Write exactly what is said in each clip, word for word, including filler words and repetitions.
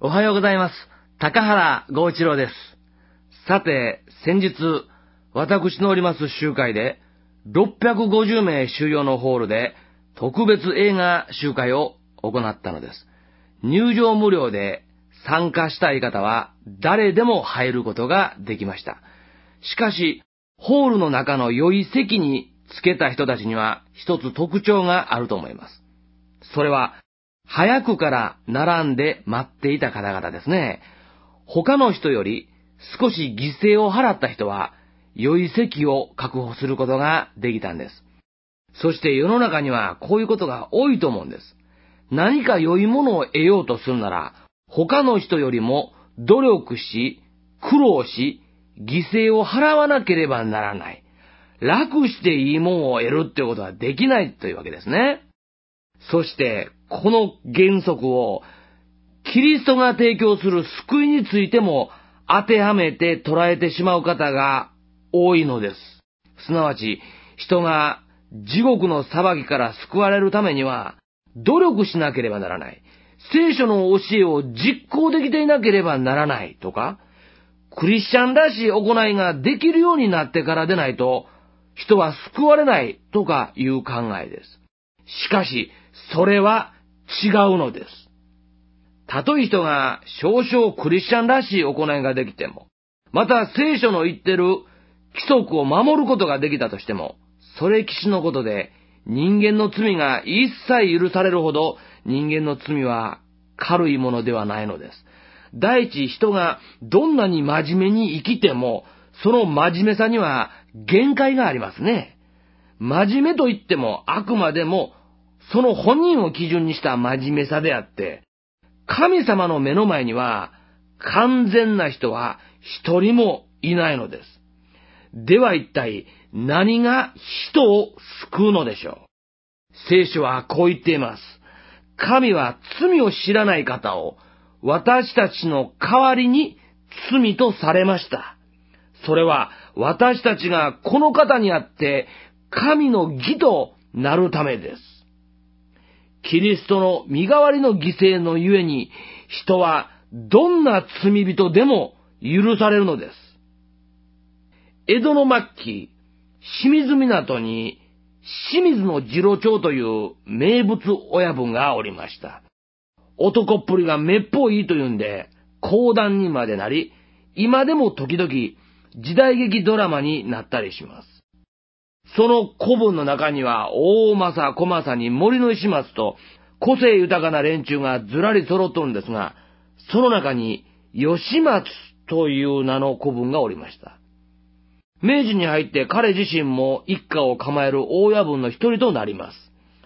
おはようございます。高原剛一郎です。さて、先日、私のおります集会で、ろっぴゃくごじゅうめい収容のホールで、特別映画集会を行ったのです。入場無料で参加したい方は、誰でも入ることができました。しかし、ホールの中の良い席につけた人たちには、一つ特徴があると思います。それは、早くから並んで待っていた方々ですね。他の人より少し犠牲を払った人は良い席を確保することができたんです。そして世の中にはこういうことが多いと思うんです。何か良いものを得ようとするなら他の人よりも努力し、苦労し、犠牲を払わなければならない。楽していいものを得るってことはできないというわけですね。そして、この原則を、キリストが提供する救いについても当てはめて捉えてしまう方が多いのです。すなわち、人が地獄の裁きから救われるためには、努力しなければならない。聖書の教えを実行できていなければならないとか、クリスチャンらしい行いができるようになってからでないと、人は救われないとかいう考えです。しかし、それは違うのです。たとえ人が少々クリスチャンらしい行いができても、また聖書の言ってる規則を守ることができたとしても、それきしのことで人間の罪が一切許されるほど人間の罪は軽いものではないのです。第一、人がどんなに真面目に生きても、その真面目さには限界がありますね。真面目と言ってもあくまでもその本人を基準にした真面目さであって、神様の目の前には完全な人は一人もいないのです。では一体何が人を救うのでしょう。聖書はこう言っています。神は罪を知らない方を私たちの代わりに罪とされました。それは私たちがこの方にあって神の義となるためです。キリストの身代わりの犠牲のゆえに、人はどんな罪人でも許されるのです。江戸の末期、清水港に清水の次郎長という名物親分がおりました。男っぷりがめっぽいというんで、講談にまでなり、今でも時々時代劇ドラマになったりします。その子分の中には、大政小政に森の石松と、個性豊かな連中がずらり揃っとるんですが、その中に、吉松という名の子分がおりました。明治に入って彼自身も一家を構える大家分の一人となります。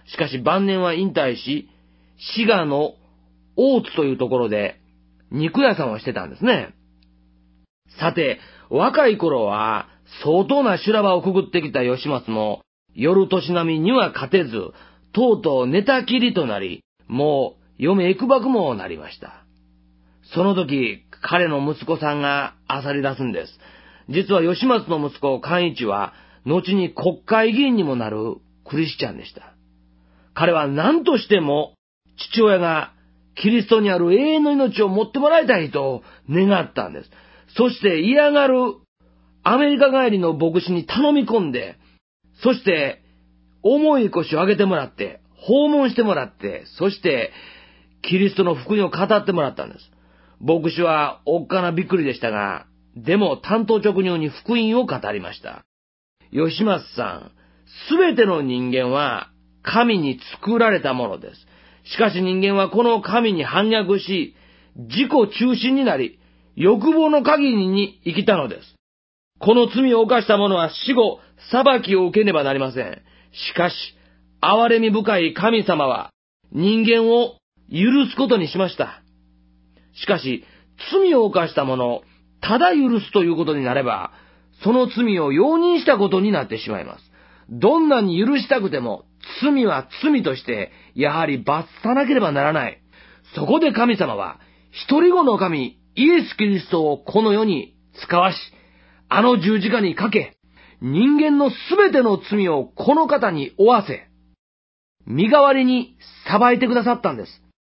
しかし晩年は引退し、滋賀の大津というところで、肉屋さんをしてたんですね。さて、若い頃は、相当な修羅場をくぐってきた吉松も、夜年並みには勝てず、とうとう寝たきりとなり、もう嫁いくばくもなりました。その時、彼の息子さんが漁り出すんです。実は吉松の息子寛一は、後に国会議員にもなるクリスチャンでした。彼は何としても、父親がキリストにある永遠の命を持ってもらいたいと願ったんです。そして嫌がるアメリカ帰りの牧師に頼み込んで、そして重い腰を上げてもらって、訪問してもらって、そしてキリストの福音を語ってもらったんです。牧師はおっかなびっくりでしたが、でも単刀直入に福音を語りました。吉松さん、すべての人間は神に作られたものです。しかし人間はこの神に反逆し、自己中心になり、欲望の限りに生きたのです。この罪を犯した者は死後、裁きを受けねばなりません。しかし、憐れみ深い神様は、人間を許すことにしました。しかし、罪を犯した者、ただ許すということになれば、その罪を容認したことになってしまいます。どんなに許したくても、罪は罪として、やはり罰さなければならない。そこで神様は、一人子の神、イエス・キリストをこの世に使わし、あの十字架にかけ、人間のすべての罪をこの方に負わせ、身代わりに裁いてくださったんです。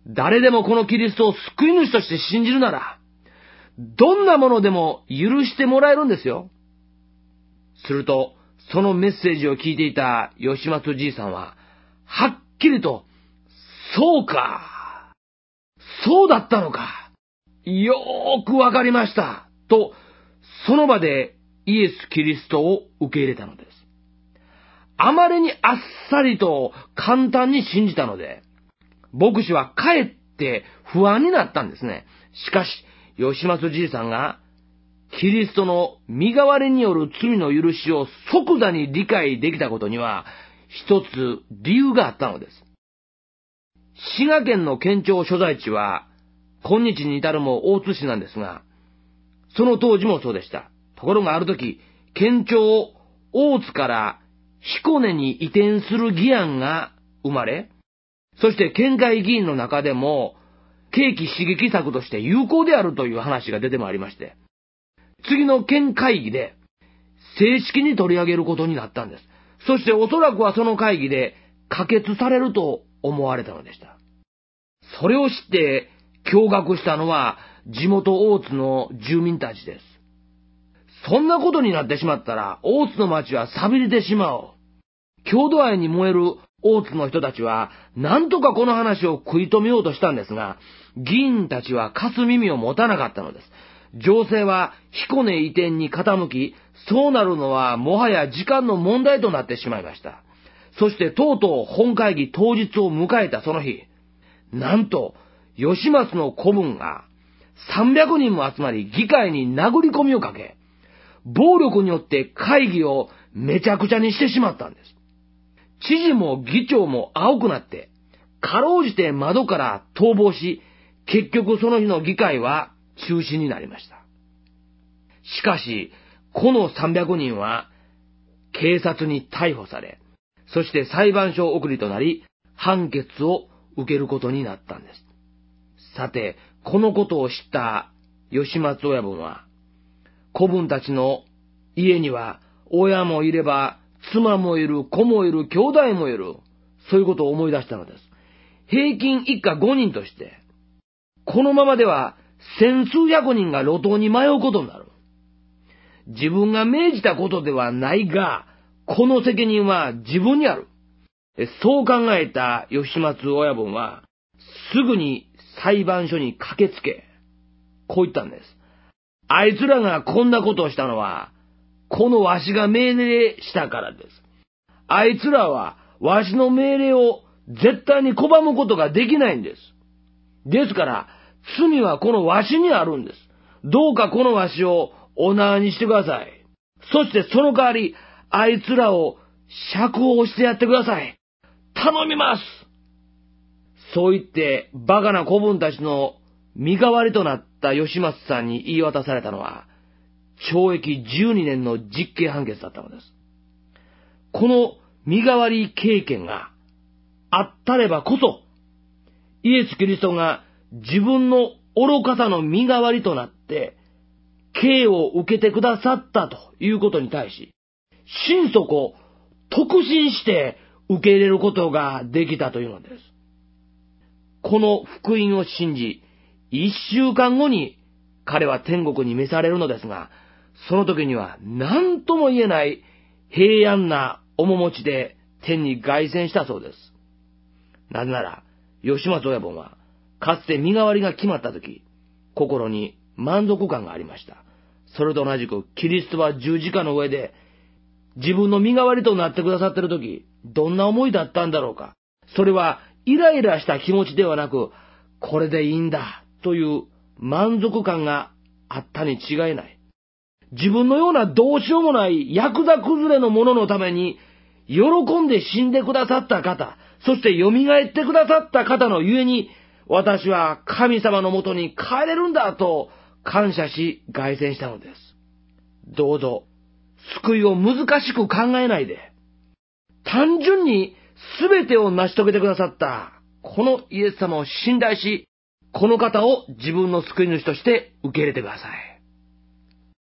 誰でもこのキリストを救い主として信じるなら、どんなものでも許してもらえるんですよ。すると、そのメッセージを聞いていた吉松じいさんは、はっきりと、そうか、そうだったのか、よーくわかりました、と、その場でイエス・キリストを受け入れたのです。あまりにあっさりと簡単に信じたので、牧師はかえって不安になったんですね。しかし、吉松じいさんが、キリストの身代わりによる罪の許しを即座に理解できたことには、一つ理由があったのです。滋賀県の県庁所在地は、今日に至るも大津市なんですが、その当時もそうでした。ところがある時、県庁大津から彦根に移転する議案が生まれ、そして県会議員の中でも、景気刺激策として有効であるという話が出てまいりまして、次の県会議で正式に取り上げることになったんです。そしておそらくはその会議で可決されると思われたのでした。それを知って驚愕したのは地元大津の住民たちです。そんなことになってしまったら大津の町は寂れてしまおう。郷土愛に燃える大津の人たちは何とかこの話を食い止めようとしたんですが、議員たちはかす耳を持たなかったのです。情勢は彦根移転に傾き、そうなるのはもはや時間の問題となってしまいました。そしてとうとう本会議当日を迎えたその日、なんと吉松の子分がさんびゃくにんも集まり議会に殴り込みをかけ、暴力によって会議をめちゃくちゃにしてしまったんです。知事も議長も青くなって、かろうじて窓から逃亡し、結局その日の議会は中止になりました。しかし、このさんびゃくにんは警察に逮捕され、そして裁判所送りとなり、判決を受けることになったんです。さて、このことを知った吉松親分は、子分たちの家には親もいれば、妻もいる、子もいる、兄弟もいる。そういうことを思い出したのです。平均一家ごにんとして、このままでは千数百人が路頭に迷うことになる。自分が命じたことではないが、この責任は自分にある。そう考えた吉松親分は、すぐに裁判所に駆けつけ、こう言ったんです。あいつらがこんなことをしたのは、このわしが命令したからです。あいつらはわしの命令を絶対に拒むことができないんです。ですから、罪はこのわしにあるんです。どうかこのわしをお縄にしてください。そしてその代わり、あいつらを釈放してやってください。頼みます。そう言って、バカな子分たちの身代わりとなった吉松さんに言い渡されたのは、懲役じゅうにねんの実刑判決だったのです。この身代わり経験があったればこそ、イエス・キリストが自分の愚かさの身代わりとなって、刑を受けてくださったということに対し、心底特進して受け入れることができたというのです。この福音を信じ、一週間後に彼は天国に召されるのですが、その時には何とも言えない平安な面持ちで天に凱旋したそうです。なぜなら、吉松親分は、かつて身代わりが決まった時、心に満足感がありました。それと同じく、キリストは十字架の上で、自分の身代わりとなってくださっている時、どんな思いだったんだろうか。それは、イライラした気持ちではなく、これでいいんだ、という満足感があったに違いない。自分のようなどうしようもないヤクザ崩れのもののために、喜んで死んでくださった方、そして蘇ってくださった方のゆえに、私は神様のもとに帰れるんだと感謝し凱旋したのです。どうぞ、救いを難しく考えないで、単純に全てを成し遂げてくださった、このイエス様を信頼し、この方を自分の救い主として受け入れてください。